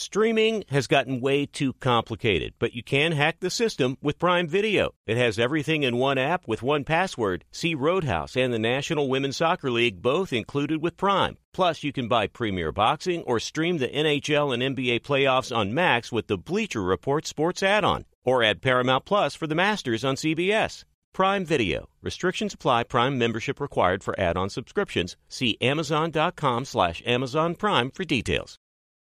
Streaming has gotten way too complicated, but you can hack the system with Prime Video. It has everything in one app with one password. See Roadhouse and the National Women's Soccer League both included with Prime. Plus, you can buy Premier Boxing or stream the NHL and NBA playoffs on Max with the Bleacher Report Sports add-on. Or add Paramount Plus for the Masters on CBS. Prime Video. Restrictions apply. Prime membership required for add-on subscriptions. See Amazon.com/Amazon Prime for details.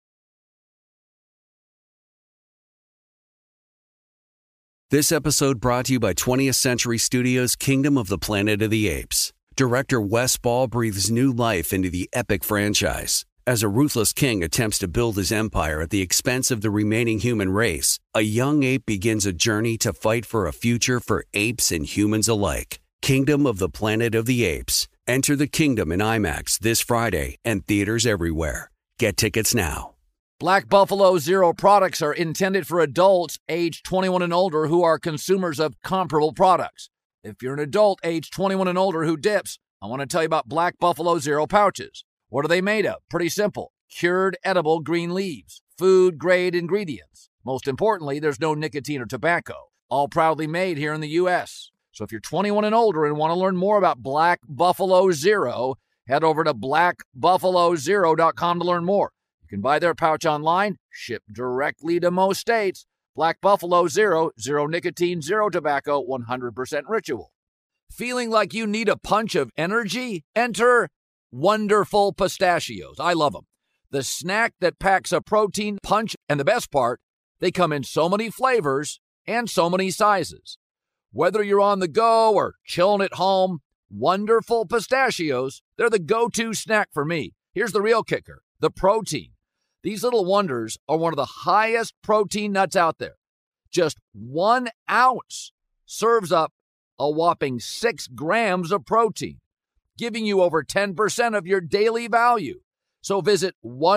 This episode brought to you by 20th Century Studios' Kingdom of the Planet of the Apes. Director Wes Ball breathes new life into the epic franchise. As a ruthless king attempts to build his empire at the expense of the remaining human race, a young ape begins a journey to fight for a future for apes and humans alike. Kingdom of the Planet of the Apes. Enter the kingdom in IMAX this Friday and theaters everywhere. Get tickets now. Black Buffalo Zero products are intended for adults age 21 and older who are consumers of comparable products. If you're an adult age 21 and older who dips, I want to tell you about Black Buffalo Zero pouches. What are they made of? Pretty simple. Cured edible green leaves. Food-grade ingredients. Most importantly, there's no nicotine or tobacco. All proudly made here in the U.S. So if you're 21 and older and want to learn more about Black Buffalo Zero, head over to blackbuffalozero.com to learn more. You can buy their pouch online, shipped directly to most states. Black Buffalo Zero, zero nicotine, zero tobacco, 100% ritual. Feeling like you need a punch of energy? Enter Wonderful Pistachios. I love them. The snack that packs a protein punch, and the best part, they come in so many flavors and so many sizes. Whether you're on the go or chilling at home, Wonderful Pistachios, they're the go-to snack for me. Here's the real kicker, the protein. These little wonders are one of the highest protein nuts out there. Just 1 ounce serves up a whopping 6 grams of protein, giving you over 10% of your daily value. So visit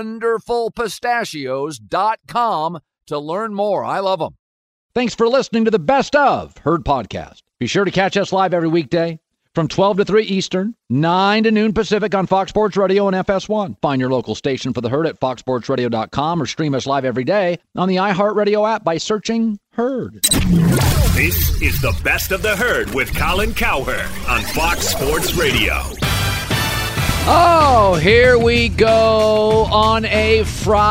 wonderfulpistachios.com to learn more. I love them. Thanks for listening to the Best of Herd podcast. Be sure to catch us live every weekday from 12 to 3 Eastern, 9 to noon Pacific on Fox Sports Radio and FS1. Find your local station for the Herd at foxsportsradio.com or stream us live every day on the iHeartRadio app by searching Herd. This is the Best of the Herd with Colin Cowherd on Fox Sports Radio. Oh, here we go on a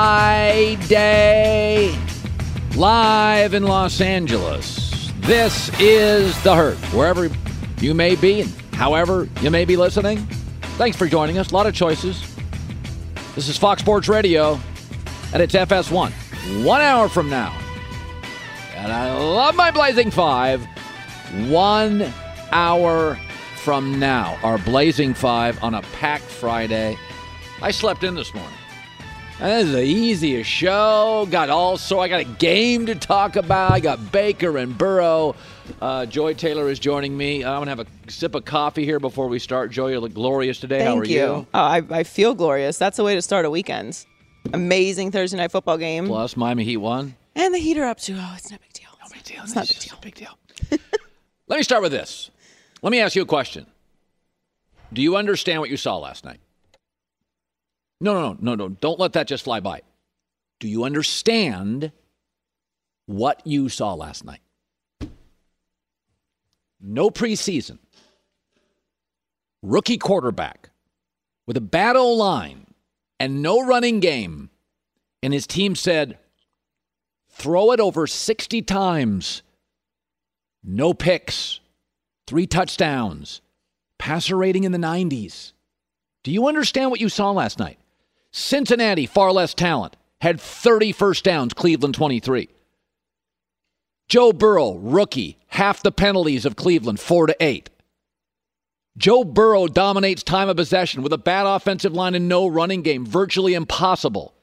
Friday, live in Los Angeles. This is the Herd, wherever you may be and however you may be listening. Thanks for joining us. A lot of choices. This is Fox Sports Radio, and it's FS1. 1 hour from now. And I love my Blazing Five. 1 hour from now. Our Blazing Five on a packed Friday. I slept in this morning. And this is the easiest show. I got a game to talk about. I got Baker and Burrow. Joy Taylor is joining me. I'm going to have a sip of coffee here before we start. Joy, you look glorious today. How are you? Oh, I feel glorious. That's the way to start a weekend. Amazing Thursday night football game. Plus, Miami Heat won. And the Heat are up too. Oh, it's no big deal. No big deal. It's not a big deal. Let me start with this. Let me ask you a question. Do you understand what you saw last night? No. Don't let that just fly by. Do you understand what you saw last night? No preseason. Rookie quarterback with a bad O-line and no running game. And his team said, throw it over 60 times. No picks. 3 touchdowns. Passer rating in the 90s. Do you understand what you saw last night? Cincinnati, far less talent, had 30 first downs, Cleveland 23. Joe Burrow, rookie, half the penalties of Cleveland, 4-8. Joe Burrow dominates time of possession with a bad offensive line and no running game, virtually impossible.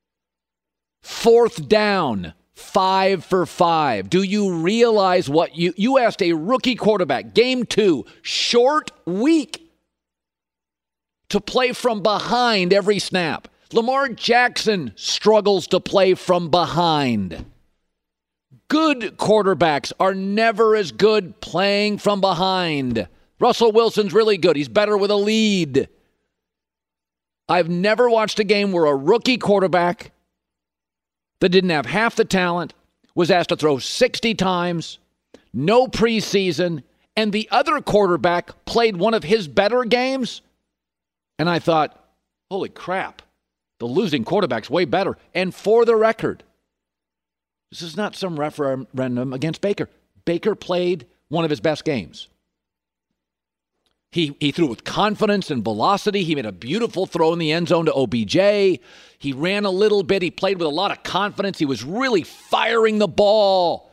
4th down, 5 for 5. Do you realize what you asked a rookie quarterback, game 2, short week, to play from behind every snap? Lamar Jackson struggles to play from behind. Good quarterbacks are never as good playing from behind. Russell Wilson's really good. He's better with a lead. I've never watched a game where a rookie quarterback that didn't have half the talent, was asked to throw 60 times, no preseason, and the other quarterback played one of his better games? And I thought, holy crap, the losing quarterback's way better. And for the record, this is not some referendum against Baker. Baker played one of his best games. He threw with confidence and velocity. He made a beautiful throw in the end zone to OBJ. He ran a little bit. He played with a lot of confidence. He was really firing the ball.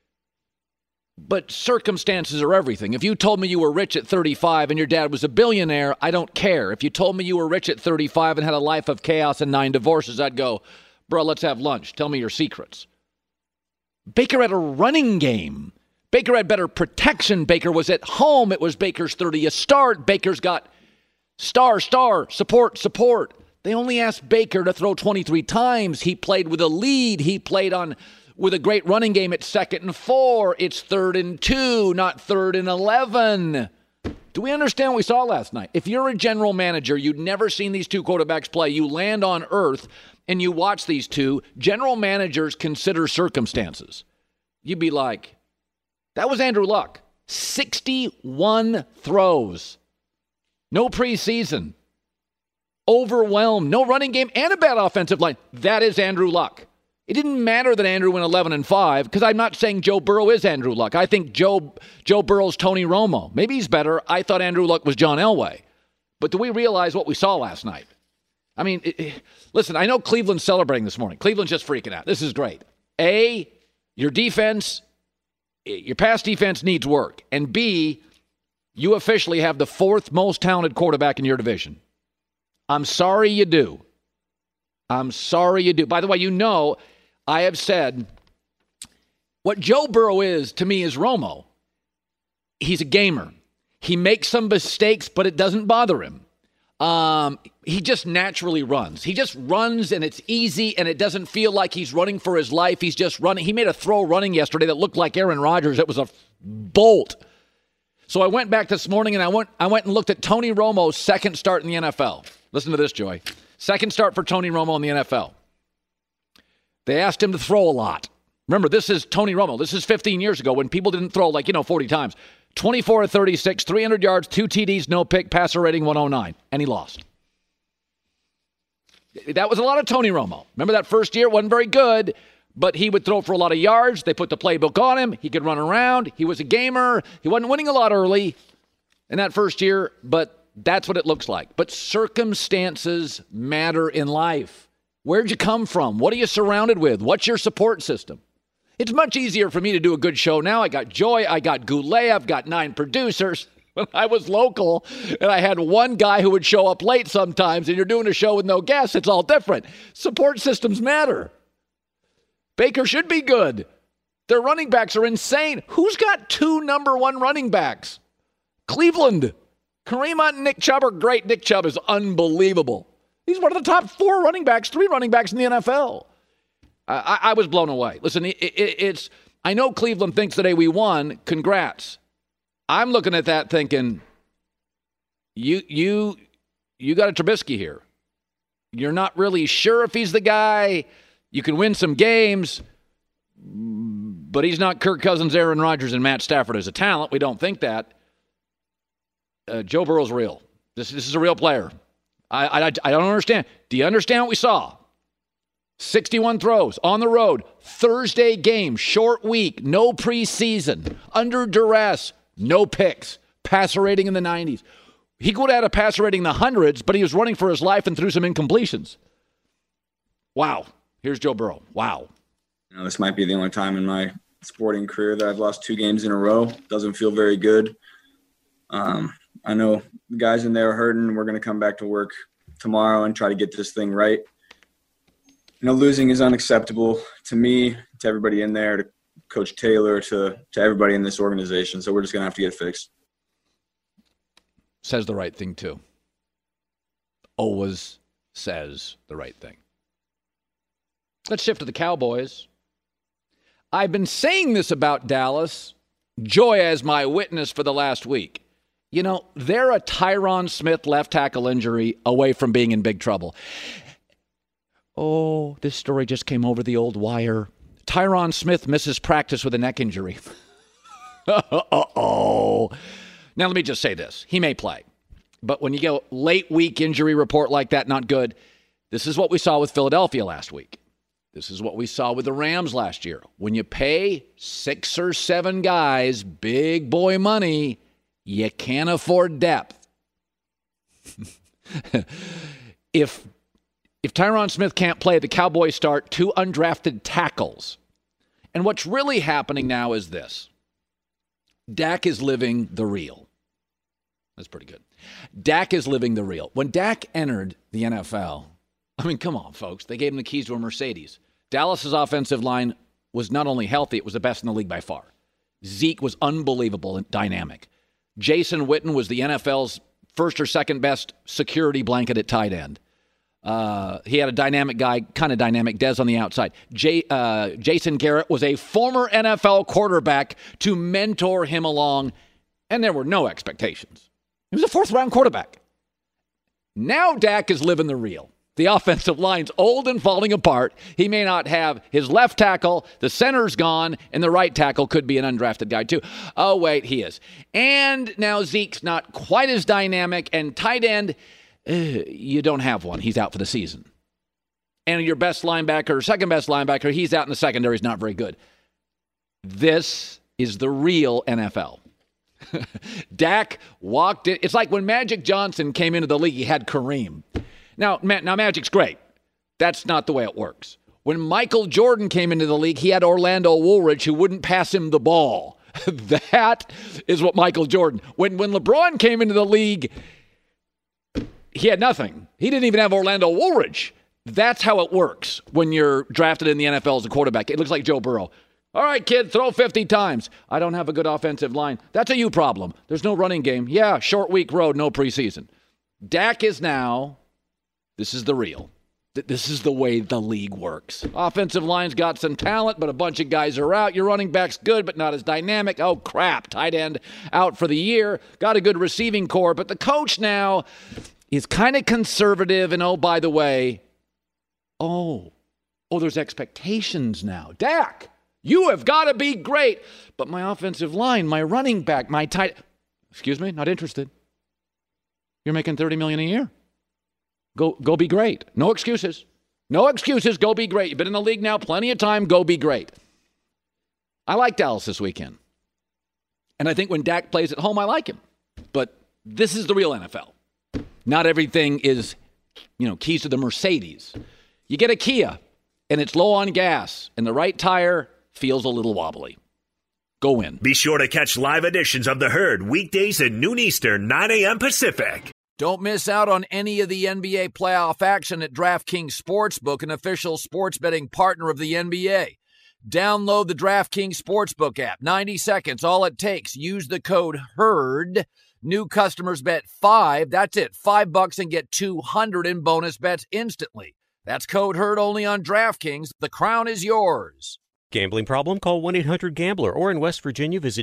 But circumstances are everything. If you told me you were rich at 35 and your dad was a billionaire, I don't care. If you told me you were rich at 35 and had a life of chaos and 9 divorces, I'd go, bro, let's have lunch. Tell me your secrets. Baker had a running game. Baker had better protection. Baker was at home. It was Baker's 30th start. Baker's got star, support. They only asked Baker to throw 23 times. He played with a lead. He played with a great running game at 2nd and 4. It's 3rd and 2, not 3rd and 11. Do we understand what we saw last night? If you're a general manager, you'd never seen these two quarterbacks play. You land on earth and you watch these two. General managers consider circumstances. You'd be like, that was Andrew Luck. 61 throws. No preseason. Overwhelmed. No running game and a bad offensive line. That is Andrew Luck. It didn't matter that Andrew went 11-5 because I'm not saying Joe Burrow is Andrew Luck. I think Joe Burrow's Tony Romo. Maybe he's better. I thought Andrew Luck was John Elway. But do we realize what we saw last night? I mean, listen, I know Cleveland's celebrating this morning. Cleveland's just freaking out. This is great. A, your defense, your pass defense needs work. And B, you officially have the 4th most talented quarterback in your division. I'm sorry you do. I'm sorry you do. By the way, you know, I have said what Joe Burrow is to me is Romo. He's a gamer. He makes some mistakes, but it doesn't bother him. He just naturally runs. He just runs, and it's easy, and it doesn't feel like he's running for his life. He's just running. He made a throw running yesterday that looked like Aaron Rodgers. It was a bolt. So I went back this morning, and I went and looked at Tony Romo's 2nd start in the NFL. Listen to this, Joy. 2nd start for Tony Romo in the NFL. They asked him to throw a lot. Remember, this is Tony Romo. This is 15 years ago when people didn't throw 40 times. 24 of 36, 300 yards, 2 TDs, no pick, passer rating 109. And he lost. That was a lot of Tony Romo. Remember that first year? It wasn't very good, but he would throw for a lot of yards. They put the playbook on him. He could run around. He was a gamer. He wasn't winning a lot early in that first year, but that's what it looks like. But circumstances matter in life. Where'd you come from? What are you surrounded with? What's your support system? It's much easier for me to do a good show now. I got Joy. I got Goulet. I've got 9 producers. When I was local and I had one guy who would show up late sometimes and you're doing a show with no guests, it's all different. Support systems matter. Baker should be good. Their running backs are insane. Who's got 2 number 1 running backs? Cleveland. Kareem Hunt and Nick Chubb are great. Nick Chubb is unbelievable. He's one of the top 4 running backs, 3 running backs in the NFL. I was blown away. Listen, it's. I know Cleveland thinks today we won. Congrats. I'm looking at that thinking, you got a Trubisky here. You're not really sure if he's the guy. You can win some games, but he's not Kirk Cousins, Aaron Rodgers, and Matt Stafford as a talent. We don't think that. Joe Burrow's real. This is a real player. I don't understand. Do you understand what we saw? 61 throws on the road, Thursday game, short week, no preseason, under duress, no picks, passer rating in the 90s. He could have had a passer rating in the hundreds, but he was running for his life and threw some incompletions. Wow. Here's Joe Burrow. Wow. This might be the only time in my sporting career that I've lost 2 games in a row. Doesn't feel very good. I know the guys in there are hurting. We're going to come back to work tomorrow and try to get this thing right. Losing is unacceptable to me, to everybody in there, to Coach Taylor, to everybody in this organization. So we're just going to have to get it fixed. Says the right thing, too. Always says the right thing. Let's shift to the Cowboys. I've been saying this about Dallas, Joy as my witness for the last week. They're a Tyron Smith left tackle injury away from being in big trouble. Oh, this story just came over the old wire. Tyron Smith misses practice with a neck injury. Uh-oh. Now, let me just say this. He may play. But when you go late week injury report like that, not good. This is what we saw with Philadelphia last week. This is what we saw with the Rams last year. When you pay 6 or 7 guys big boy money, you can't afford depth. If Tyron Smith can't play, the Cowboys start 2 undrafted tackles. And what's really happening now is this. Dak is living the real. That's pretty good. Dak is living the real. When Dak entered the NFL, I mean, come on, folks. They gave him the keys to a Mercedes. Dallas's offensive line was not only healthy, it was the best in the league by far. Zeke was unbelievable and dynamic. Jason Witten was the NFL's first or second best security blanket at tight end. He had a dynamic guy, kind of dynamic, Dez on the outside. Jason Garrett was a former NFL quarterback to mentor him along, and there were no expectations. He was a 4th-round quarterback. Now Dak is living the real. The offensive line's old and falling apart. He may not have his left tackle, the center's gone, and the right tackle could be an undrafted guy too. Oh, wait, he is. And now Zeke's not quite as dynamic, and tight end, you don't have one. He's out for the season. And your best linebacker, second best linebacker, he's out in the secondary. He's not very good. This is the real NFL. Dak walked in. It's like when Magic Johnson came into the league, he had Kareem. Now Magic's great. That's not the way it works. When Michael Jordan came into the league, he had Orlando Woolridge who wouldn't pass him the ball. That is what Michael Jordan. When LeBron came into the league, he had nothing. He didn't even have Orlando Woolridge. That's how it works when you're drafted in the NFL as a quarterback. It looks like Joe Burrow. All right, kid, throw 50 times. I don't have a good offensive line. That's a you problem. There's no running game. Yeah, short week road, no preseason. Dak is now... This is the real. This is the way the league works. Offensive line's got some talent, but a bunch of guys are out. Your running back's good, but not as dynamic. Oh, crap. Tight end out for the year. Got a good receiving core, but the coach now is kind of conservative. And, oh, by the way, there's expectations now. Dak, you have got to be great. But my offensive line, my running back, my tight... Excuse me, not interested. You're making $30 million a year. Go be great. No excuses. No excuses. Go be great. You've been in the league now plenty of time. Go be great. I like Dallas this weekend. And I think when Dak plays at home, I like him. But this is the real NFL. Not everything is, keys to the Mercedes. You get a Kia, and it's low on gas, and the right tire feels a little wobbly. Go win. Be sure to catch live editions of The Herd weekdays at noon Eastern, 9 a.m. Pacific. Don't miss out on any of the NBA playoff action at DraftKings Sportsbook, an official sports betting partner of the NBA. Download the DraftKings Sportsbook app. 90 seconds, all it takes. Use the code HERD. New customers bet $5. That's it, $5 and get $200 in bonus bets instantly. That's code HERD only on DraftKings. The crown is yours. Gambling problem? Call 1-800-GAMBLER. Or in West Virginia, visit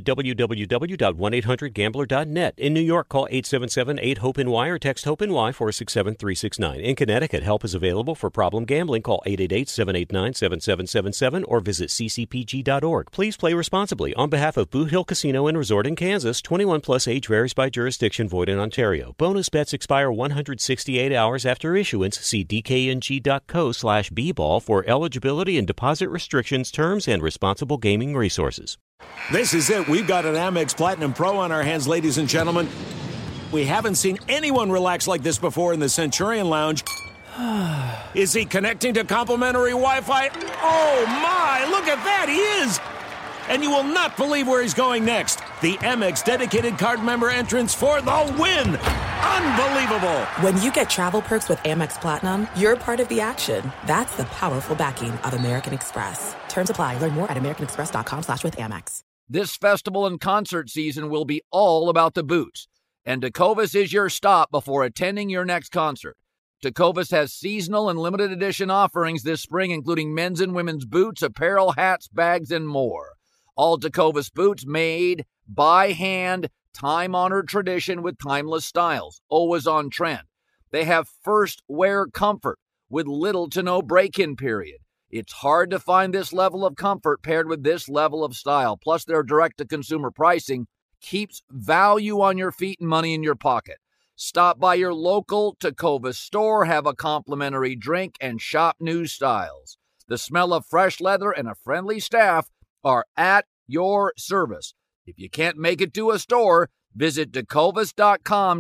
www.1800gambler.net. In New York, call 877-8-HOPE-NY or text HOPE-NY 467-369. In Connecticut, help is available for problem gambling. Call 888-789-7777 or visit ccpg.org. Please play responsibly. On behalf of Boot Hill Casino and Resort in Kansas, 21 plus age varies by jurisdiction, void in Ontario. Bonus bets expire 168 hours after issuance. See dkng.co/bball for eligibility and deposit restrictions, terms, and responsible gaming resources. This is it. We've got an Amex Platinum Pro on our hands, ladies and gentlemen. We haven't seen anyone relax like this before in the Centurion Lounge. Is he connecting to complimentary Wi-Fi? Oh, my. Look at that. He is. And you will not believe where he's going next. The Amex dedicated card member entrance for the win. Unbelievable. When you get travel perks with Amex Platinum, you're part of the action. That's the powerful backing of American Express. Terms apply. Learn more at americanexpress.com/withAmex. This festival and concert season will be all about the boots. And Tecovas is your stop before attending your next concert. Tecovas has seasonal and limited edition offerings this spring, including men's and women's boots, apparel, hats, bags, and more. All Tecovas boots made by hand, time-honored tradition with timeless styles, always on trend. They have first wear comfort with little to no break-in period. It's hard to find this level of comfort paired with this level of style. Plus, their direct-to-consumer pricing keeps value on your feet and money in your pocket. Stop by your local Tecovas store, have a complimentary drink, and shop new styles. The smell of fresh leather and a friendly staff are at your service. If you can't make it to a store, visit Tecovas.com,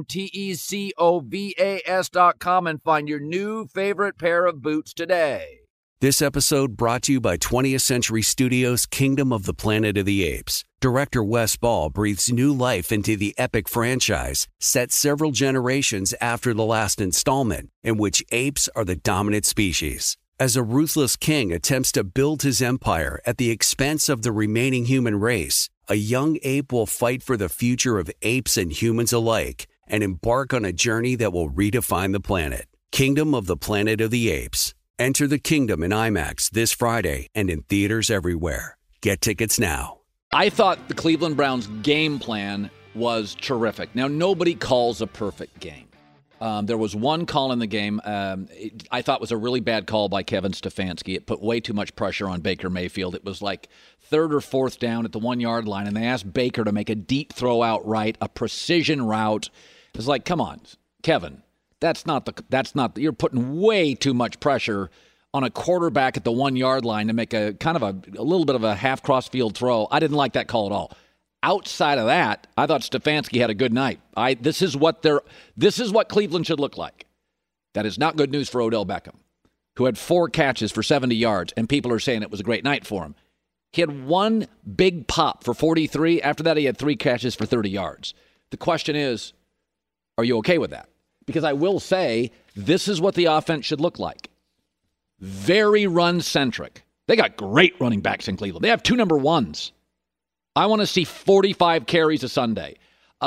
Tecovas.com, and find your new favorite pair of boots today. This episode brought to you by 20th Century Studios' Kingdom of the Planet of the Apes. Director Wes Ball breathes new life into the epic franchise, set several generations after the last installment, in which apes are the dominant species. As a ruthless king attempts to build his empire at the expense of the remaining human race, a young ape will fight for the future of apes and humans alike and embark on a journey that will redefine the planet. Kingdom of the Planet of the Apes. Enter the kingdom in IMAX this Friday and in theaters everywhere. Get tickets now. I thought the Cleveland Browns game plan was terrific. Now, nobody calls a perfect game. There was one call in the game I thought was a really bad call by Kevin Stefanski. It put way too much pressure on Baker Mayfield. It was like third or fourth down at the 1-yard line, and they asked Baker to make a deep throw out right, a precision route. It was like, come on, Kevin. You're putting way too much pressure on a quarterback at the 1-yard line to make a kind of a little bit of a half cross field throw. I didn't like that call at all. Outside of that, I thought Stefanski had a good night. This is what Cleveland should look like. That is not good news for Odell Beckham, who had 4 catches for 70 yards, and people are saying it was a great night for him. He had one big pop for 43. After that, he had 3 catches for 30 yards. The question is, are you okay with that? Because I will say, this is what the offense should look like. Very run-centric. They got great running backs in Cleveland. They have 2 number 1s. I want to see 45 carries a Sunday.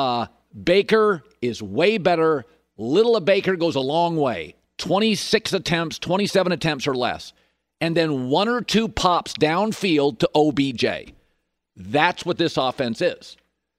Baker is way better. Little of Baker goes a long way. 26 attempts, 27 attempts or less. And then 1 or 2 pops downfield to OBJ. That's what this offense is.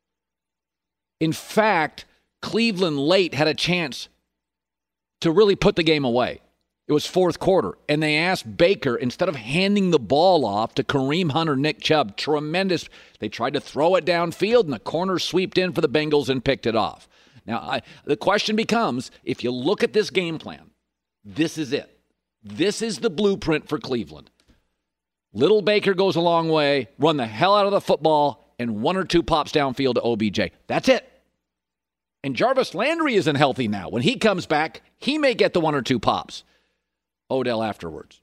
In fact, Cleveland late had a chance to really put the game away. It was fourth quarter, and they asked Baker, instead of handing the ball off to Kareem Hunt or Nick Chubb, tremendous, they tried to throw it downfield, and the corner sweeped in for the Bengals and picked it off. Now, the question becomes, if you look at this game plan, this is it. This is the blueprint for Cleveland. Little Baker goes a long way, run the hell out of the football, and 1 or 2 pops downfield to OBJ. That's it. And Jarvis Landry isn't healthy now. When he comes back, he may get the 1 or 2 pops. Odell afterwards.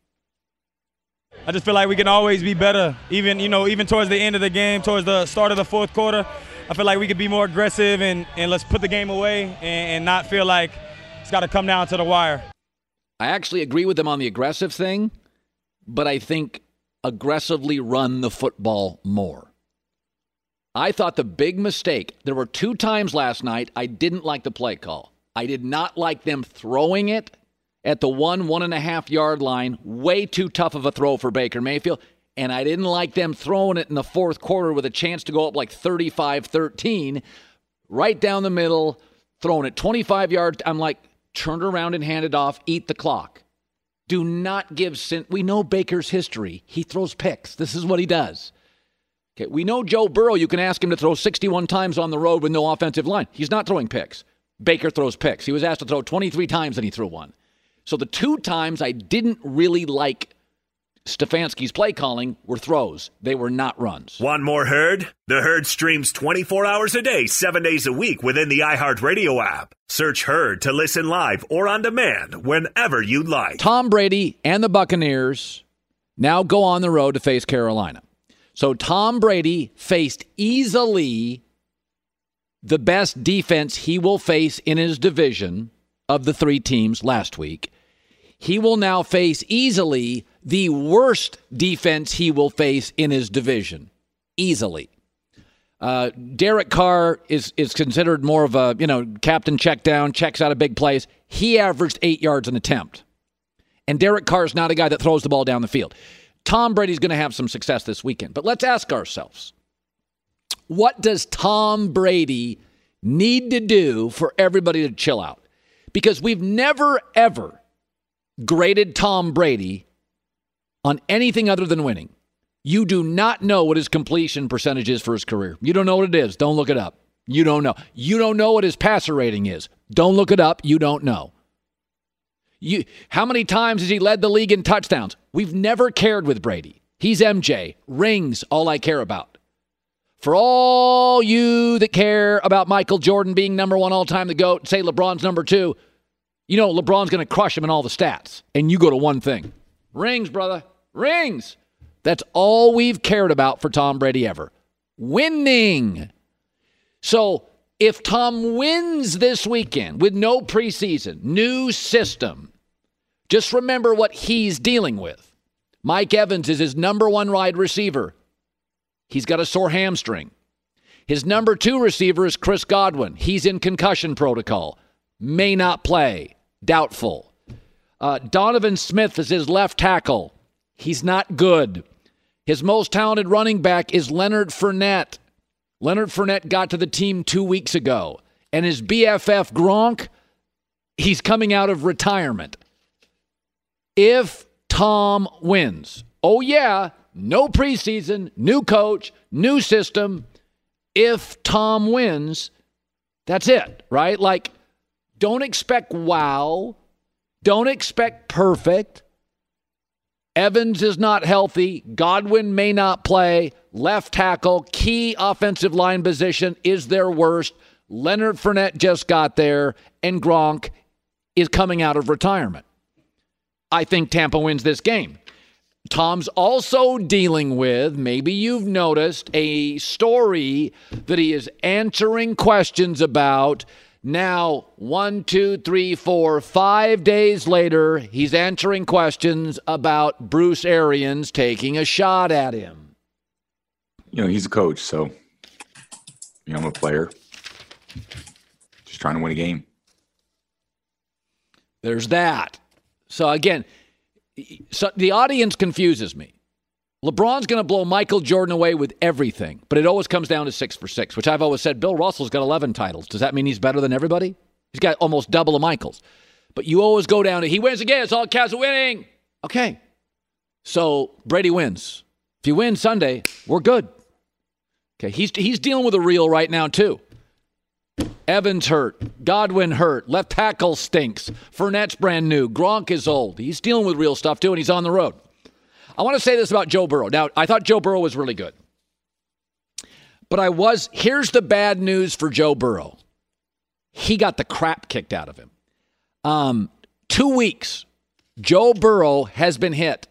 I just feel like we can always be better. Even towards the end of the game, towards the start of the fourth quarter, I feel like we could be more aggressive and let's put the game away and not feel like it's got to come down to the wire. I actually agree with them on the aggressive thing, but I think aggressively run the football more. I thought the big mistake, there were 2 times last night I didn't like the play call. I did not like them throwing it at the 1.5 yard line. Way too tough of a throw for Baker Mayfield. And I didn't like them throwing it in the fourth quarter with a chance to go up like 35-13, right down the middle, throwing it 25 yards. I'm like, turn around and hand it off, eat the clock. Do not give we know Baker's history. He throws picks. This is what he does. Okay, we know Joe Burrow, you can ask him to throw 61 times on the road with no offensive line. He's not throwing picks. Baker throws picks. He was asked to throw 23 times and he threw 1. So the 2 times I didn't really like Stefanski's play calling were throws. They were not runs. Want more Herd? The Herd streams 24 hours a day, 7 days a week within the iHeartRadio app. Search Herd to listen live or on demand whenever you like. Tom Brady and the Buccaneers now go on the road to face Carolina. So Tom Brady faced easily the best defense he will face in his division of the 3 teams last week. He will now face easily the worst defense he will face in his division. Easily. Derek Carr is considered more of a, captain check down, checks out of big plays. He averaged 8 yards an attempt. And Derek Carr is not a guy that throws the ball down the field. Tom Brady's going to have some success this weekend. But let's ask ourselves, what does Tom Brady need to do for everybody to chill out? Because we've never, ever graded Tom Brady on anything other than winning, you do not know what his completion percentage is for his career. You don't know what it is. Don't look it up. You don't know. You don't know what his passer rating is. Don't look it up. You don't know. How many times has he led the league in touchdowns? We've never cared with Brady. He's MJ. Rings, all I care about. For all you that care about Michael Jordan being number one all-time, the GOAT, say LeBron's number two, you know LeBron's going to crush him in all the stats. And you go to one thing. Rings, brother. Rings. That's all we've cared about for Tom Brady ever. Winning. So if Tom wins this weekend with no preseason, new system, just remember what he's dealing with. Mike Evans is his number one wide receiver. He's got a sore hamstring. His number two receiver is Chris Godwin. He's in concussion protocol. May not play. Doubtful. Donovan Smith is his left tackle. He's not good. His most talented running back is Leonard Fournette. Leonard Fournette got to the team 2 weeks ago. And his BFF Gronk, he's coming out of retirement. If Tom wins, oh yeah, no preseason, new coach, new system. If Tom wins, that's it, right? Like, don't expect wow. Don't expect perfect. Evans is not healthy. Godwin may not play. Left tackle, key offensive line position is their worst. Leonard Fournette just got there, and Gronk is coming out of retirement. I think Tampa wins this game. Tom's also dealing with, maybe you've noticed, a story that he is answering questions about. Now, 1, 2, 3, 4, 5 days later, he's answering questions about Bruce Arians taking a shot at him. You know, he's a coach, so, you know, I'm a player. Just trying to win a game. There's that. So, again, the audience confuses me. LeBron's going to blow Michael Jordan away with everything, but it always comes down to 6 for 6, which I've always said Bill Russell's got 11 titles. Does that mean he's better than everybody? He's got almost double of Michael's. But you always go down to he wins again. It's all Cavs winning. Okay. So Brady wins. If you win Sunday, we're good. Okay. He's dealing with a reel right now, too. Evans hurt. Godwin hurt. Left tackle stinks. Fournette's brand new. Gronk is old. He's dealing with real stuff, too, and he's on the road. I want to say this about Joe Burrow. Now, I thought Joe Burrow was really good. But here's the bad news for Joe Burrow. He got the crap kicked out of him. 2 weeks, Joe Burrow has been hit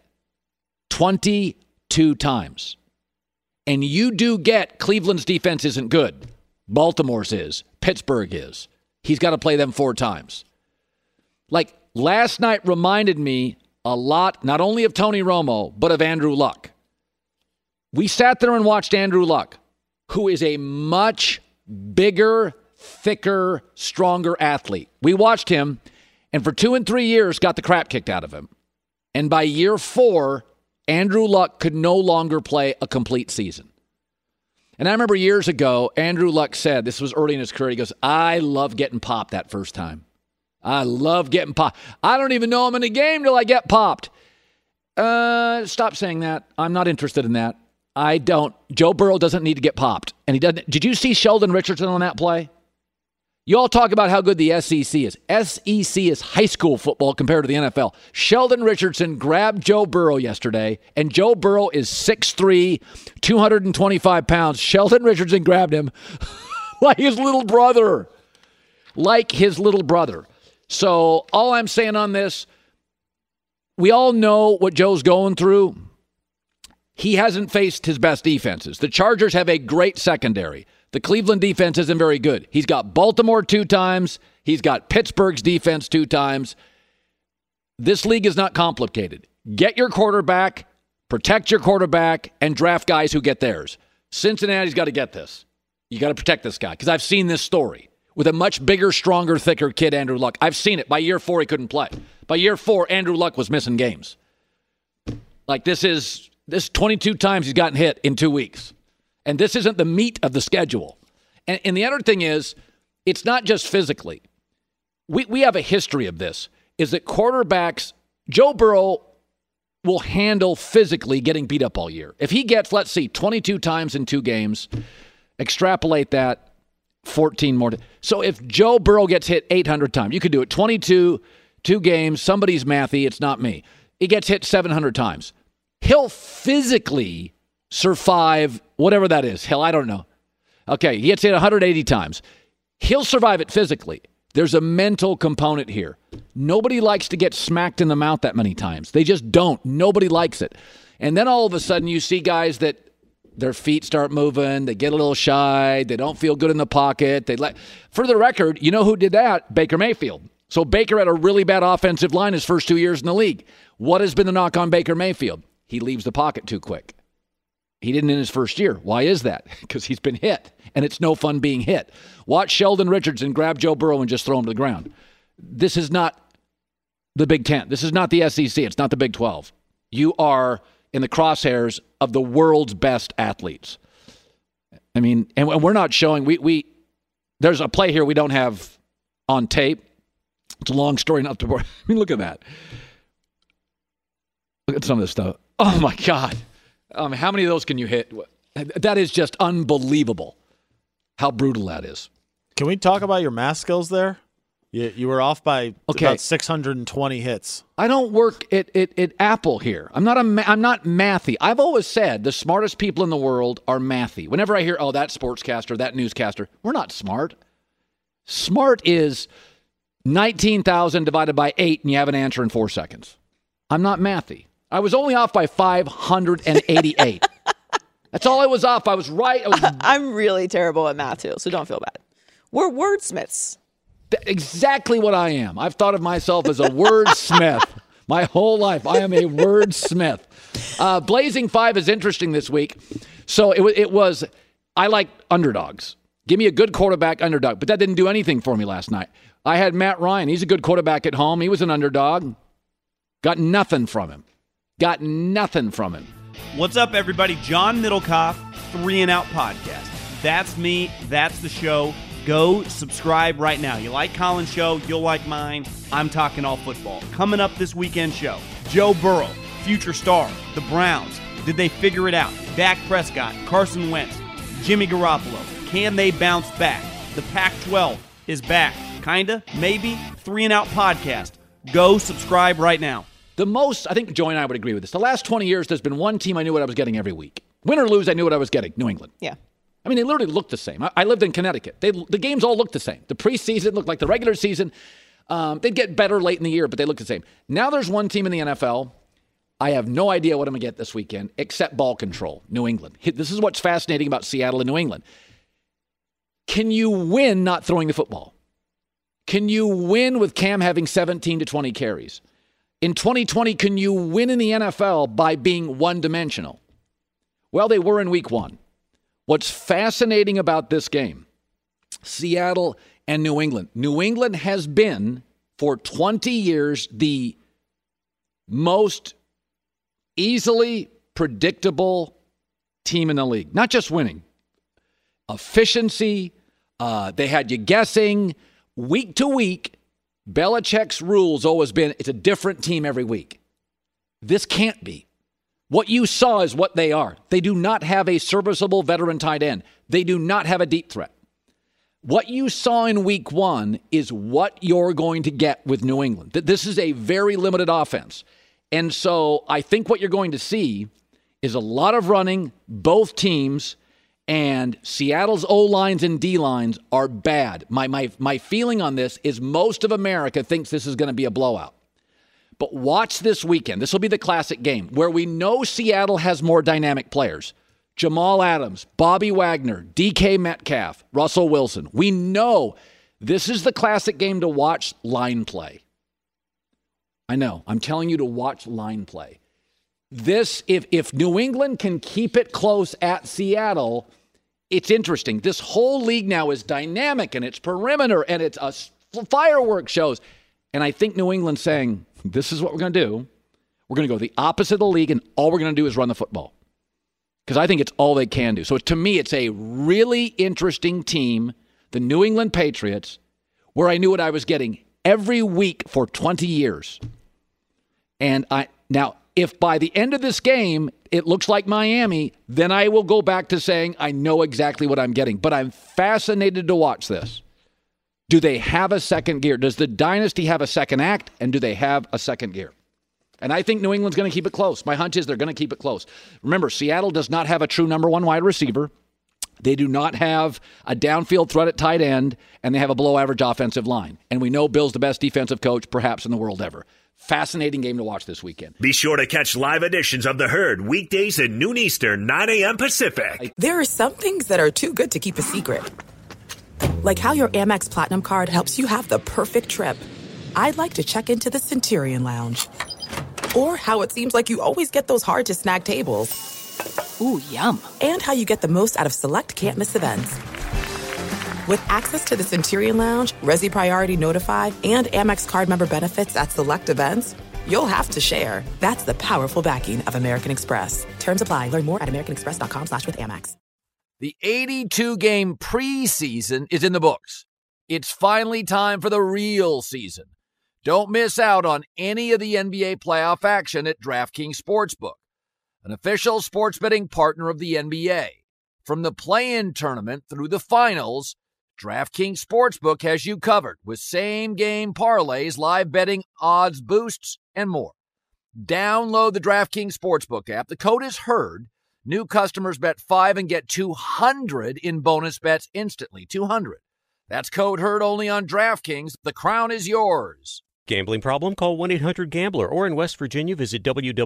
22 times. And you do get Cleveland's defense isn't good. Baltimore's is. Pittsburgh is. He's got to play them 4 times. Like, last night reminded me a lot, not only of Tony Romo, but of Andrew Luck. We sat there and watched Andrew Luck, who is a much bigger, thicker, stronger athlete. We watched him, and for 2 and 3 years got the crap kicked out of him. And by year 4, Andrew Luck could no longer play a complete season. And I remember years ago, Andrew Luck said, this was early in his career, he goes, I love getting popped that first time. I love getting popped. I don't even know I'm in a game till I get popped. Stop saying that. I'm not interested in that. I don't. Joe Burrow doesn't need to get popped. And he doesn't. Did you see Sheldon Richardson on that play? You all talk about how good the SEC is. SEC is high school football compared to the NFL. Sheldon Richardson grabbed Joe Burrow yesterday, and Joe Burrow is 6'3", 225 pounds. Sheldon Richardson grabbed him like his little brother. Like his little brother. So all I'm saying on this, we all know what Joe's going through. He hasn't faced his best defenses. The Chargers have a great secondary. The Cleveland defense isn't very good. He's got Baltimore 2 times. He's got Pittsburgh's defense 2 times. This league is not complicated. Get your quarterback, protect your quarterback, and draft guys who get theirs. Cincinnati's got to get this. You got to protect this guy because I've seen this story. With a much bigger, stronger, thicker kid, Andrew Luck. I've seen it. By year 4, he couldn't play. By year 4, Andrew Luck was missing games. Like, this 22 times he's gotten hit in 2 weeks. And this isn't the meat of the schedule. And the other thing is, it's not just physically. We have a history of this, is that quarterbacks Joe Burrow will handle physically getting beat up all year. If he gets, let's see, 22 times in 2 games, extrapolate that, 14 more. So if Joe Burrow gets hit 800 times, you could do it. 22, 2 games, somebody's mathy, it's not me. He gets hit 700 times. He'll physically survive whatever that is. Hell, I don't know. Okay, he gets hit 180 times. He'll survive it physically. There's a mental component here. Nobody likes to get smacked in the mouth that many times. They just don't. Nobody likes it. And then all of a sudden you see guys that their feet start moving, they get a little shy, they don't feel good in the pocket. For the record, you know who did that? Baker Mayfield. So Baker had a really bad offensive line his first 2 years in the league. What has been the knock on Baker Mayfield? He leaves the pocket too quick. He didn't in his first year. Why is that? Because he's been hit, and it's no fun being hit. Watch Sheldon Richardson grab Joe Burrow and just throw him to the ground. This is not the Big Ten. This is not the SEC. It's not the Big 12. You are in the crosshairs of the world's best athletes. I mean, and we're not showing. There's a play here we don't have on tape. It's a long story, not to bore. I mean, look at that. Look at some of this stuff. Oh, my God. How many of those can you hit? That is just unbelievable how brutal that is. Can we talk about your math skills there? You were off by about 620 hits. I don't work at Apple here. I'm not mathy. I've always said the smartest people in the world are mathy. Whenever I hear, oh, that sportscaster, that newscaster, we're not smart. Smart is 19,000 divided by 8, and you have an answer in 4 seconds. I'm not mathy. I was only off by 588. That's all I was off. I was right. I'm really terrible at math, too, so don't feel bad. We're wordsmiths. Exactly what I am. I've thought of myself as a wordsmith my whole life. I am a wordsmith. Blazing 5 is interesting this week. So it was, I like underdogs. Give me a good quarterback underdog. But that didn't do anything for me last night. I had Matt Ryan. He's a good quarterback at home. He was an underdog. Got nothing from him. What's up, everybody? John Middlecoff, 3 and Out Podcast. That's me. That's the show. Go subscribe right now. You like Colin's show, you'll like mine. I'm talking all football. Coming up this weekend show, Joe Burrow, future star, the Browns. Did they figure it out? Dak Prescott, Carson Wentz, Jimmy Garoppolo. Can they bounce back? The Pac-12 is back. Kinda, maybe. 3 and Out Podcast. Go subscribe right now. I think Joey and I would agree with this. The last 20 years, there's been one team I knew what I was getting every week. Win or lose, I knew what I was getting. New England. Yeah. I mean, they literally looked the same. I lived in Connecticut. The games all looked the same. The preseason looked like the regular season. They'd get better late in the year, but they looked the same. Now there's one team in the NFL. I have no idea what I'm going to get this weekend, except ball control, New England. This is what's fascinating about Seattle and New England. Can you win not throwing the football? Can you win with Cam having 17 to 20 carries? In 2020, can you win in the NFL by being one-dimensional? Well, they were in week 1. What's fascinating about this game, Seattle and New England. New England has been, for 20 years, the most easily predictable team in the league. Not just winning. Efficiency. They had you guessing. Week to week, Belichick's rules always been, it's a different team every week. This can't be. What you saw is what they are. They do not have a serviceable veteran tight end. They do not have a deep threat. What you saw in week 1 is what you're going to get with New England. This is a very limited offense. And so I think what you're going to see is a lot of running, both teams, and Seattle's O-lines and D-lines are bad. My feeling on this is most of America thinks this is going to be a blowout. But watch this weekend. This will be the classic game where we know Seattle has more dynamic players. Jamal Adams, Bobby Wagner, DK Metcalf, Russell Wilson. We know this is the classic game to watch line play. I know. I'm telling you to watch line play. This, if New England can keep it close at Seattle, it's interesting. This whole league now is dynamic, and it's perimeter, and it's a fireworks shows. And I think New England's saying, this is what we're going to do. We're going to go the opposite of the league, and all we're going to do is run the football. Because I think it's all they can do. So to me, it's a really interesting team, the New England Patriots, where I knew what I was getting every week for 20 years. And now, if by the end of this game it looks like Miami, then I will go back to saying I know exactly what I'm getting. But I'm fascinated to watch this. Do they have a second gear? Does the dynasty have a second act? And do they have a second gear? And I think New England's going to keep it close. My hunch is they're going to keep it close. Remember, Seattle does not have a true number one wide receiver. They do not have a downfield threat at tight end, and they have a below-average offensive line. And we know Bill's the best defensive coach, perhaps in the world ever. Fascinating game to watch this weekend. Be sure to catch live editions of The Herd weekdays at noon Eastern, 9 a.m. Pacific. There are some things that are too good to keep a secret. Like how your Amex Platinum card helps you have the perfect trip. I'd like to check into the Centurion Lounge. Or how it seems like you always get those hard-to-snag tables. Ooh, yum. And how you get the most out of select can't-miss events. With access to the Centurion Lounge, Resi Priority Notified, and Amex card member benefits at select events, you'll have to share. That's the powerful backing of American Express. Terms apply. Learn more at americanexpress.com/withAmex. The 82-game preseason is in the books. It's finally time for the real season. Don't miss out on any of the NBA playoff action at DraftKings Sportsbook, an official sports betting partner of the NBA. From the play-in tournament through the finals, DraftKings Sportsbook has you covered with same-game parlays, live betting, odds boosts, and more. Download the DraftKings Sportsbook app. The code is HERD. New customers bet $5 and get $200 in bonus bets instantly. $200. That's code HERD only on DraftKings. The crown is yours. Gambling problem? Call 1-800-GAMBLER. Or in West Virginia, visit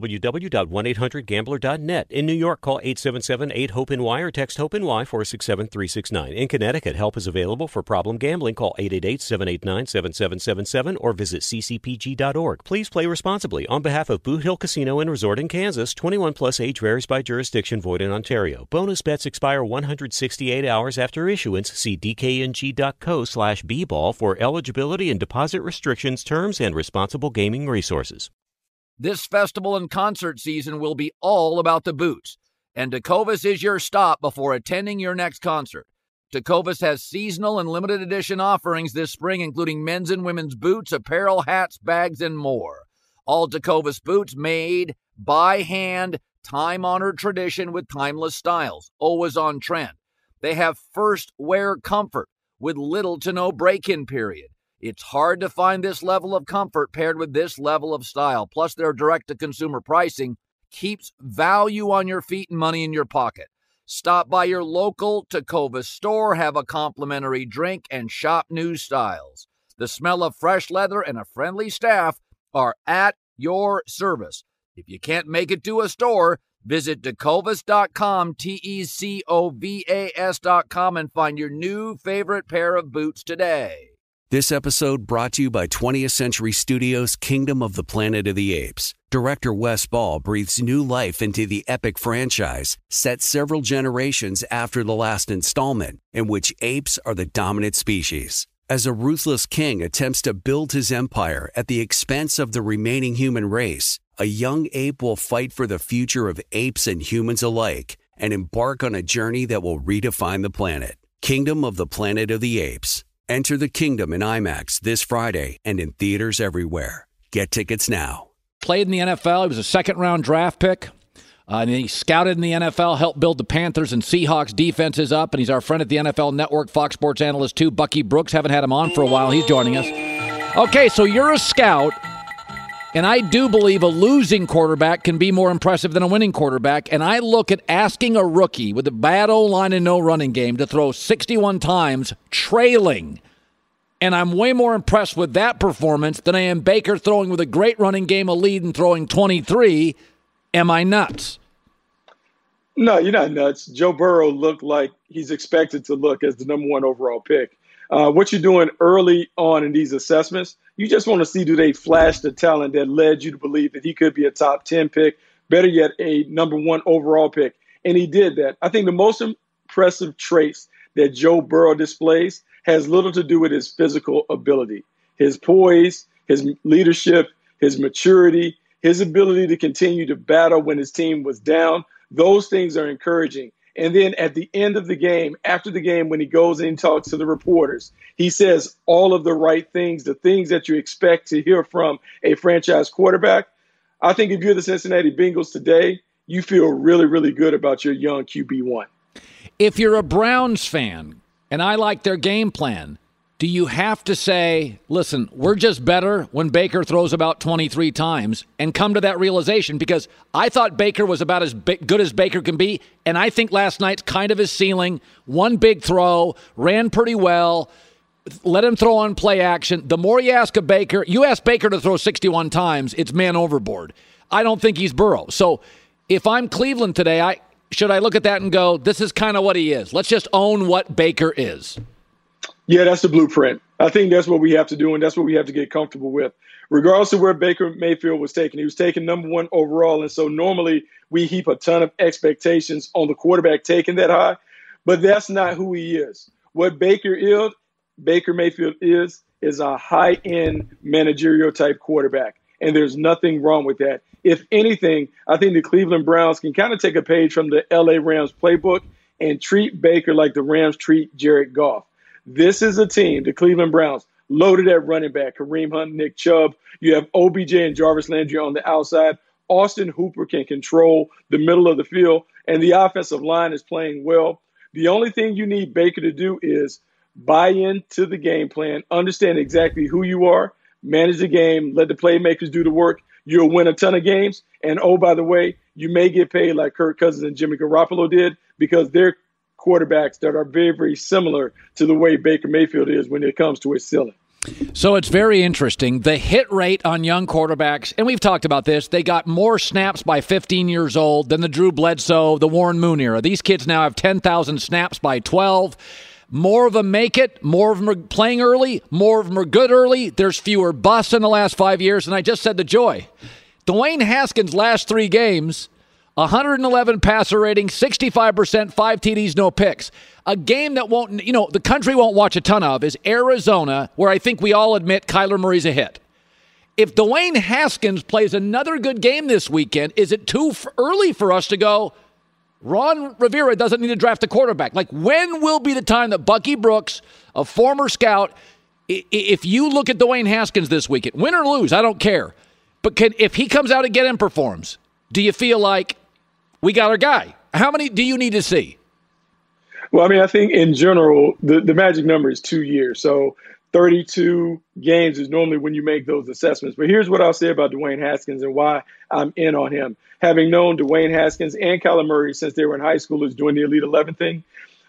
www.1800gambler.net. In New York, call 877-8-HOPE-NY or text HOPE-NY 467-369. In Connecticut, help is available for problem gambling. Call 888-789-7777 or visit ccpg.org. Please play responsibly. On behalf of Boot Hill Casino and Resort in Kansas, 21 plus age varies by jurisdiction, void in Ontario. Bonus bets expire 168 hours after issuance. See dkng.co/bball for eligibility and deposit restrictions, terms, and responsible gaming resources. This festival and concert season will be all about the boots, and Tecovas is your stop before attending your next concert. Tecovas has seasonal and limited edition offerings this spring, including men's and women's boots, apparel, hats, bags, and more. All Tecovas boots made by hand, time-honored tradition with timeless styles, always on trend. They have first wear comfort with little to no break-in period. It's hard to find this level of comfort paired with this level of style. Plus, their direct-to-consumer pricing keeps value on your feet and money in your pocket. Stop by your local Tecovas store, have a complimentary drink, and shop new styles. The smell of fresh leather and a friendly staff are at your service. If you can't make it to a store, visit Tecovas.com, Tecovas.com, and find your new favorite pair of boots today. This episode brought to you by 20th Century Studios' Kingdom of the Planet of the Apes. Director Wes Ball breathes new life into the epic franchise, set several generations after the last installment, in which apes are the dominant species. As a ruthless king attempts to build his empire at the expense of the remaining human race, a young ape will fight for the future of apes and humans alike and embark on a journey that will redefine the planet. Kingdom of the Planet of the Apes. Enter the kingdom in IMAX this Friday and in theaters everywhere. Get tickets now. Played in the NFL. He was a second-round draft pick. And he scouted in the NFL, helped build the Panthers and Seahawks defenses up. And he's our friend at the NFL Network, Fox Sports Analyst 2, Bucky Brooks. Haven't had him on for a while. He's joining us. Okay, so you're a scout. And I do believe a losing quarterback can be more impressive than a winning quarterback. And I look at asking a rookie with a bad O-line and no running game to throw 61 times trailing. And I'm way more impressed with that performance than I am Baker throwing with a great running game, a lead, and throwing 23. Am I nuts? No, you're not nuts. Joe Burrow looked like he's expected to look as the number one overall pick. What you're doing early on in these assessments, you just want to see, do they flash the talent that led you to believe that he could be a top 10 pick, better yet, a number one overall pick. And he did that. I think the most impressive traits that Joe Burrow displays has little to do with his physical ability. His poise, his leadership, his maturity, his ability to continue to battle when his team was down. Those things are encouraging. And then at the end of the game, after the game, when he goes and he talks to the reporters, he says all of the right things, the things that you expect to hear from a franchise quarterback. I think if you're the Cincinnati Bengals today, you feel really, really good about your young QB1. If you're a Browns fan, and I like their game plan, do you have to say, listen, we're just better when Baker throws about 23 times and come to that realization? Because I thought Baker was about as good as Baker can be, and I think last night's kind of his ceiling. One big throw, ran pretty well, let him throw on play action. The more you ask of Baker, you ask Baker to throw 61 times, it's man overboard. I don't think he's Burrow. So if I'm Cleveland today, should I look at that and go, this is kind of what he is? Let's just own what Baker is. Yeah, that's the blueprint. I think that's what we have to do, and that's what we have to get comfortable with. Regardless of where Baker Mayfield was taken, he was taken number 1 overall, and so normally we heap a ton of expectations on the quarterback taken that high, but that's not who he is. What Baker Mayfield is a high-end managerial type quarterback, and there's nothing wrong with that. If anything, I think the Cleveland Browns can kind of take a page from the LA Rams playbook and treat Baker like the Rams treat Jared Goff. This is a team, the Cleveland Browns, loaded at running back, Kareem Hunt, Nick Chubb. You have OBJ and Jarvis Landry on the outside. Austin Hooper can control the middle of the field, and the offensive line is playing well. The only thing you need Baker to do is buy into the game plan, understand exactly who you are, manage the game, let the playmakers do the work. You'll win a ton of games. And, oh, by the way, you may get paid like Kirk Cousins and Jimmy Garoppolo did because they're quarterbacks that are very, very similar to the way Baker Mayfield is when it comes to his ceiling. So it's very interesting. The hit rate on young quarterbacks, and we've talked about this, they got more snaps by 15 years old than the Drew Bledsoe, the Warren Moon era. These kids now have 10,000 snaps by 12. More of them make it. More of them are playing early. More of them are good early. There's fewer busts in the last 5 years. And I just said to Joy, Dwayne Haskins' last 3 games, 111 passer rating, 65%, 5 TDs, no picks. A game that won't, the country won't watch a ton of is Arizona, where I think we all admit Kyler Murray's a hit. If Dwayne Haskins plays another good game this weekend, is it too early for us to go, Ron Rivera doesn't need to draft a quarterback? Like, when will be the time that Bucky Brooks, a former scout, if you look at Dwayne Haskins this weekend, win or lose, I don't care. But if he comes out again and performs, do you feel like we got our guy? How many do you need to see? Well, I mean, I think in general, the magic number is 2 years. So 32 games is normally when you make those assessments. But here's what I'll say about Dwayne Haskins and why I'm in on him. Having known Dwayne Haskins and Kyler Murray since they were in high school is doing the Elite 11 thing,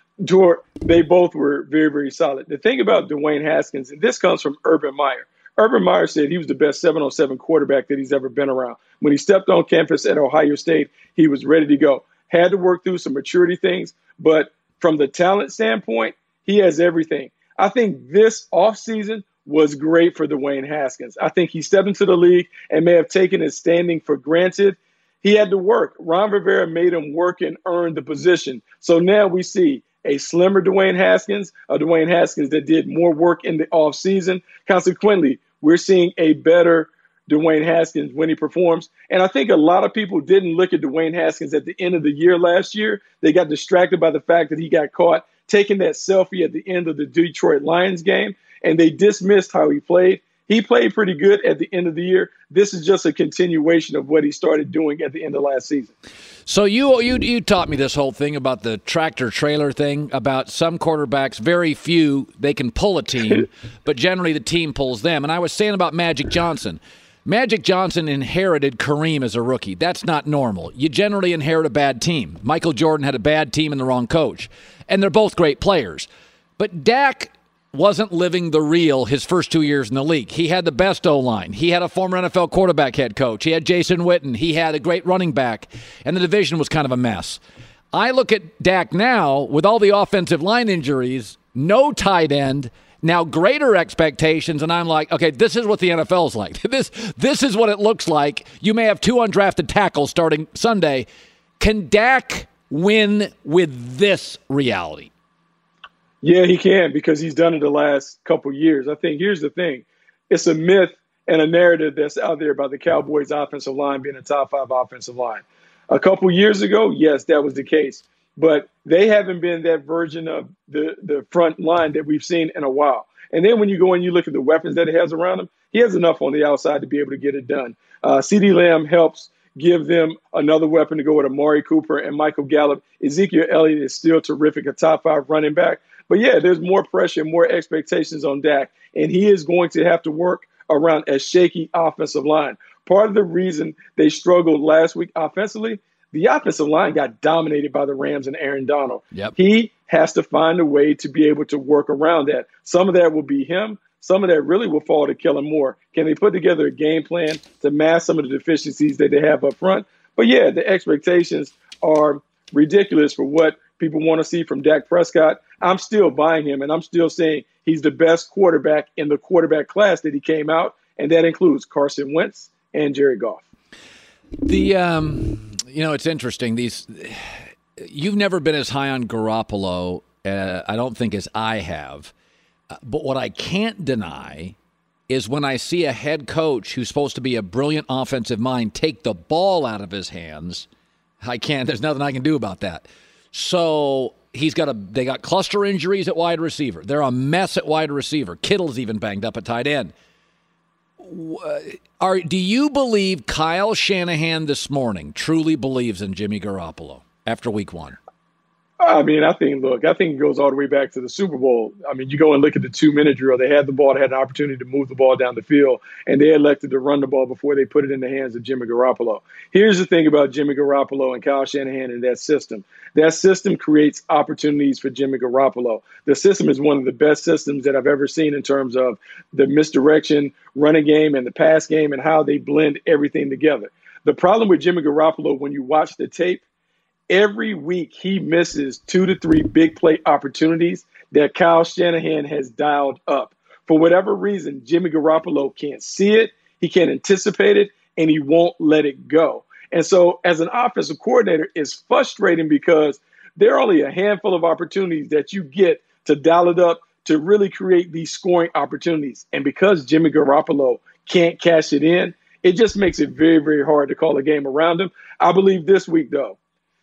they both were very, very solid. The thing about Dwayne Haskins, and this comes from Urban Meyer. Urban Meyer said he was the best 7-on-7 quarterback that he's ever been around. When he stepped on campus at Ohio State, he was ready to go. Had to work through some maturity things, but from the talent standpoint, he has everything. I think this offseason was great for Dwayne Haskins. I think he stepped into the league and may have taken his standing for granted. He had to work. Ron Rivera made him work and earn the position. So now we see a slimmer Dwayne Haskins, a Dwayne Haskins that did more work in the offseason. Consequently, we're seeing a better Dwayne Haskins when he performs. And I think a lot of people didn't look at Dwayne Haskins at the end of the year last year. They got distracted by the fact that he got caught taking that selfie at the end of the Detroit Lions game, and they dismissed how he played. He played pretty good at the end of the year. This is just a continuation of what he started doing at the end of last season. So you taught me this whole thing about the tractor-trailer thing, about some quarterbacks, very few, they can pull a team, but generally the team pulls them. And I was saying about Magic Johnson. Magic Johnson inherited Kareem as a rookie. That's not normal. You generally inherit a bad team. Michael Jordan had a bad team and the wrong coach. And they're both great players. But Dak wasn't living the real his first 2 years in the league. He had the best O-line. He had a former NFL quarterback head coach. He had Jason Witten. He had a great running back. And the division was kind of a mess. I look at Dak now with all the offensive line injuries, no tight end, now greater expectations, and I'm like, okay, this is what the NFL's like. This is what it looks like. You may have 2 undrafted tackles starting Sunday. Can Dak win with this reality? Yeah, he can, because he's done it the last couple years. I think here's the thing. It's a myth and a narrative that's out there about the Cowboys' offensive line being a top 5 offensive line. A couple years ago, yes, that was the case. But they haven't been that version of the front line that we've seen in a while. And then when you go and you look at the weapons that he has around him, He has enough on the outside to be able to get it done. CeeDee Lamb helps give them another weapon to go with Amari Cooper and Michael Gallup. Ezekiel Elliott is still terrific, a top 5 running back. But, yeah, there's more pressure, more expectations on Dak, and he is going to have to work around a shaky offensive line. Part of the reason they struggled last week offensively, the offensive line got dominated by the Rams and Aaron Donald. Yep. He has to find a way to be able to work around that. Some of that will be him. Some of that really will fall to Kellen Moore. Can they put together a game plan to mask some of the deficiencies that they have up front? But, yeah, the expectations are ridiculous for what people want to see from Dak Prescott. I'm still buying him, and I'm still saying he's the best quarterback in the quarterback class that he came out, and that includes Carson Wentz and Jared Goff. It's interesting. You've never been as high on Garoppolo, I don't think, as I have. But what I can't deny is when I see a head coach who's supposed to be a brilliant offensive mind take the ball out of his hands, there's nothing I can do about that. So they got cluster injuries at wide receiver. They're a mess at wide receiver. Kittle's even banged up at tight end. Do you believe Kyle Shanahan this morning truly believes in Jimmy Garoppolo after week 1? I think it goes all the way back to the Super Bowl. You go and look at the 2-minute drill. They had the ball, they had an opportunity to move the ball down the field, and they elected to run the ball before they put it in the hands of Jimmy Garoppolo. Here's the thing about Jimmy Garoppolo and Kyle Shanahan and that system. That system creates opportunities for Jimmy Garoppolo. The system is one of the best systems that I've ever seen in terms of the misdirection, running game, and the pass game, and how they blend everything together. The problem with Jimmy Garoppolo, when you watch the tape, every week he misses 2 to 3 big play opportunities that Kyle Shanahan has dialed up. For whatever reason, Jimmy Garoppolo can't see it, he can't anticipate it, and he won't let it go. And so as an offensive coordinator, it's frustrating because there are only a handful of opportunities that you get to dial it up to really create these scoring opportunities. And because Jimmy Garoppolo can't cash it in, it just makes it very, very hard to call a game around him. I believe this week, though,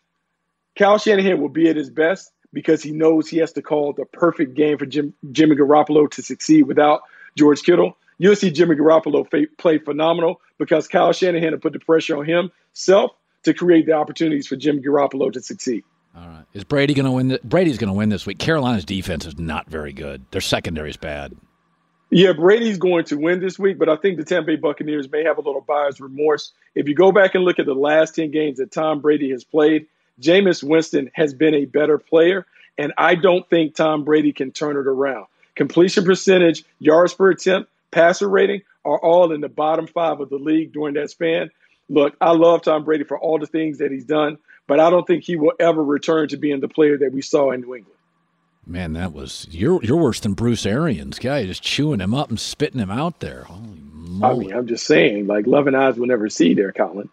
Kyle Shanahan will be at his best because he knows he has to call the perfect game for Jimmy Garoppolo to succeed without George Kittle. You'll see Jimmy Garoppolo play phenomenal because Kyle Shanahan will put the pressure on himself to create the opportunities for Jimmy Garoppolo to succeed. All right. Is Brady going to win? Brady's going to win this week. Carolina's defense is not very good. Their secondary is bad. Yeah, Brady's going to win this week, but I think the Tampa Bay Buccaneers may have a little buyer's remorse. If you go back and look at the last 10 games that Tom Brady has played, Jameis Winston has been a better player, and I don't think Tom Brady can turn it around. Completion percentage, yards per attempt, passer rating are all in the bottom 5 of the league during that span. Look, I love Tom Brady for all the things that he's done, but I don't think he will ever return to being the player that we saw in New England. Man, that was you're worse than Bruce Arians. Guy just chewing him up and spitting him out there. Holy moly. I'm just saying, loving eyes will never see there, Colin.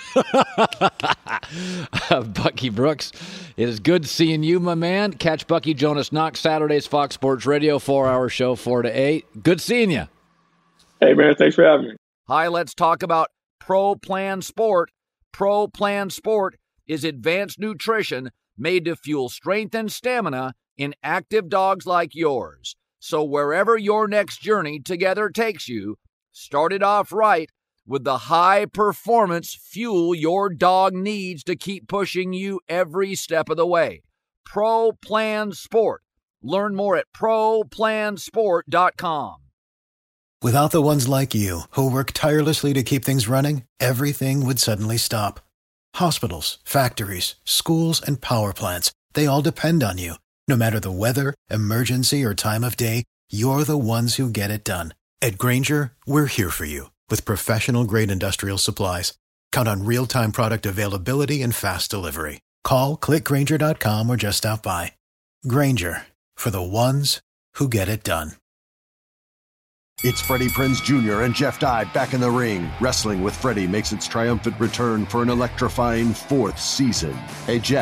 Bucky Brooks, it is good seeing you, my man. Catch Bucky Jonas Knox Saturdays, Fox Sports Radio, 4-hour show, 4 to 8. Good seeing you. Hey, man, thanks for having me. Hi, let's talk about Pro Plan Sport. Pro Plan Sport is advanced nutrition made to fuel strength and stamina in active dogs like yours. So wherever your next journey together takes you, start it off right with the high-performance fuel your dog needs to keep pushing you every step of the way. Pro Plan Sport. Learn more at ProPlansport.com. Without the ones like you, who work tirelessly to keep things running, everything would suddenly stop. Hospitals, factories, schools, and power plants, they all depend on you. No matter the weather, emergency, or time of day, you're the ones who get it done. At Grainger, we're here for you with professional-grade industrial supplies. Count on real-time product availability and fast delivery. Call, clickgrainger.com, or just stop by. Grainger, for the ones who get it done. It's Freddie Prinze Jr. and Jeff Dye back in the ring. Wrestling with Freddie makes its triumphant return for an electrifying 4th season. Hey, Jeff,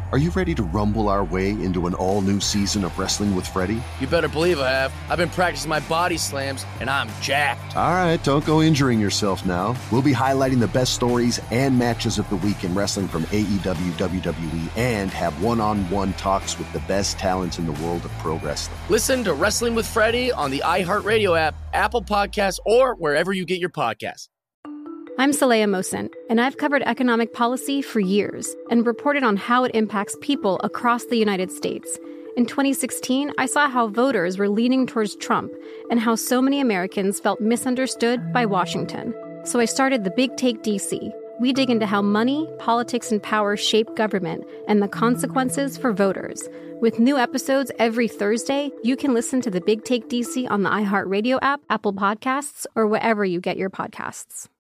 Are you ready to rumble our way into an all-new season of Wrestling with Freddie? You better believe I have. I've been practicing my body slams, and I'm jacked. All right, don't go injuring yourself now. We'll be highlighting the best stories and matches of the week in wrestling from AEW, WWE, and have one-on-one talks with the best talents in the world of pro wrestling. Listen to Wrestling with Freddie on the iHeartRadio app, Apple Podcasts, or wherever you get your podcasts. I'm Saleha Mohsen, and I've covered economic policy for years and reported on how it impacts people across the United States. In 2016, I saw how voters were leaning towards Trump and how so many Americans felt misunderstood by Washington. So I started The Big Take DC. We dig into how money, politics, and power shape government and the consequences for voters. With new episodes every Thursday, you can listen to The Big Take DC on the iHeartRadio app, Apple Podcasts, or wherever you get your podcasts.